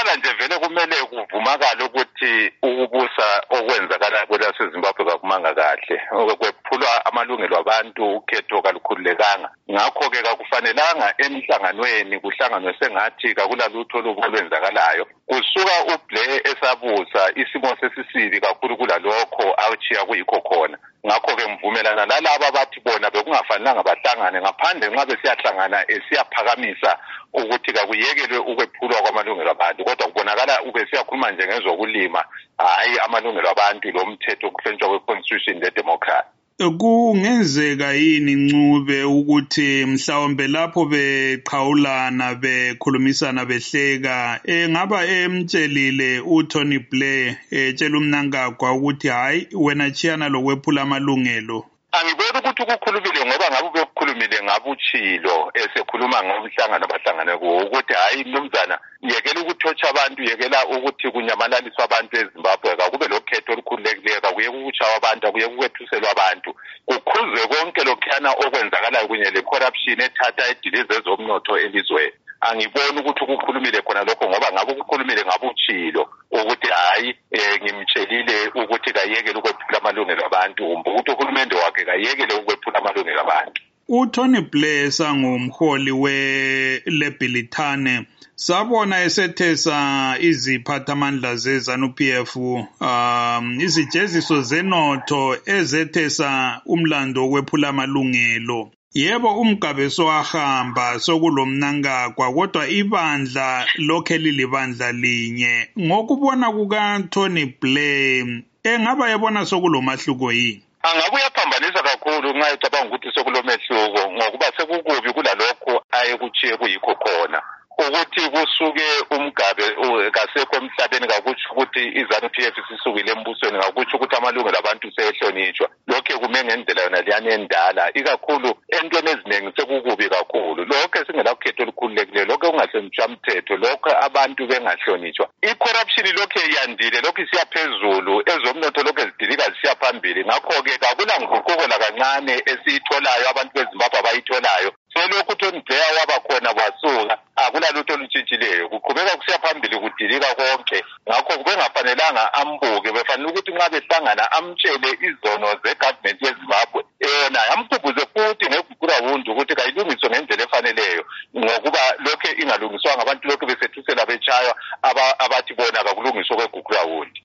Okokuqala nje vele kumele kuvumakala ukuthi ukubusa okwenzakala kwelaseZimbabwe kakumanga kahle. Okwephulwa amalungelo abantu ukhetho kalukhululekanga. Ngakho-ke kakufanelanga emhlanganweni kuhlanganwe sengathi kakulalutho olwenzakalayo. Kusuka uBlair esabusa isimo sesisibi kakhulu kulalokho awuchiya kuyikho khona. Ngakho-ke mvumelana lalabo abathi bona bekungafanelanga bahlangane ngaphandle nxa besiyahlangana esiyaphakamisa ukuthi kakuyekelwe ukwephulwa kwamalungelo abantu, kodwa kubonakala ubesiyakhuluma nje ngezokulima, hayi amalungelo abantu lomthetho okuhlonitshwa kwe-constitution le-democracy. Kungenzeka yini Ncube ukuthi mhlawumbe lapho beqhawulana bekhulumisana behleka ngaba emtshelile uTony Blair etshela uMnangagwa ukuthi hayi wena chiyana lokwephula amalungelo? Angiboni ukuthi ukukhulumile ngoba ngabe bekukhulumile ngabuchilo esekhuluma ngomhlangano abahlangane kuwo ukuthi hayi mnumzana yekela ukuthotsha abantu, yekela ukuthi kunyamalaliswa abantu eZimbabwe, akube lokhetho olukhululekileyo, akuyeke ukutshawa abantu, akuyeke ukwethuselwa abantu, kukhuzwe konke lokhuyana okwenzakalayo kunye le-corruption ethatha edilize ezomnotho elizweni. Angiboni ukuthi ukukhulumile khona lokho ngoba ngabe ukukhulumile ngabuchilo ukuthi hayi ngimtshelile ukuthi kayekele ukwephula amalungelo abantu, ukuthi uhulumende wakhe kayekele ukwephula amalungelo abantu. uTony Blair sangumholi weLebilitane sabona esethesa iziphathamandla zeZANU-PF izijeziso zenotho ezethesa umlando wokwephula amalungelo. Yebo umgabeso wahamba sokulomnangagwa kodwa ibandla lokhe lilibandla linye. Ngokubona kukaTony Blair engaba yabona sokulomahluko yini? Angabe uyaphambanisa kakhulu nxa ecabanga ukuthi sokulomehluko ngokuba sekukubi kulalokho ayekuchiye kuyikho khona. Ukuthi kusuke umgabe kasekho emhlabeni kakutsho ukuthi iZANU-PF sisukile embusweni, kakutsho ukuthi amalungelo abantu sehlonitshwa. Lokho kume ngendlela yona liyane endala, ikakhulu entweni eziningi sekukubi kakhulu. Lokho singelakhetho olukhululekileyo, lokho kungahlonitshwa umthetho, lokho abantu bengahlonitshwa. I-corruption lokho yandile, lokho isiya phezulu, ezomnotho lokho ezidilika zisiya phambili. Ngakho-ke kakula nguquko lakancane esiyitholayo abantu beZimbabwe abayitholayo. Selokhu uTony Blair waba khona kwasuka akulalutho olutshintshileyo, kuqhubeka kusiya phambili kudilika konke. Ngakho kubengafanelanga ambuke, befanele ukuthi nxa behlangana amtshele izono zegovernment yeZimbabwe yona amkhumbuze futhi ngeguqurawundi ukuthi kayilungiswe ngendlela efaneleyo, ngokuba lokho ingalungiswanga abantu lokho besethusela betshaywa abathi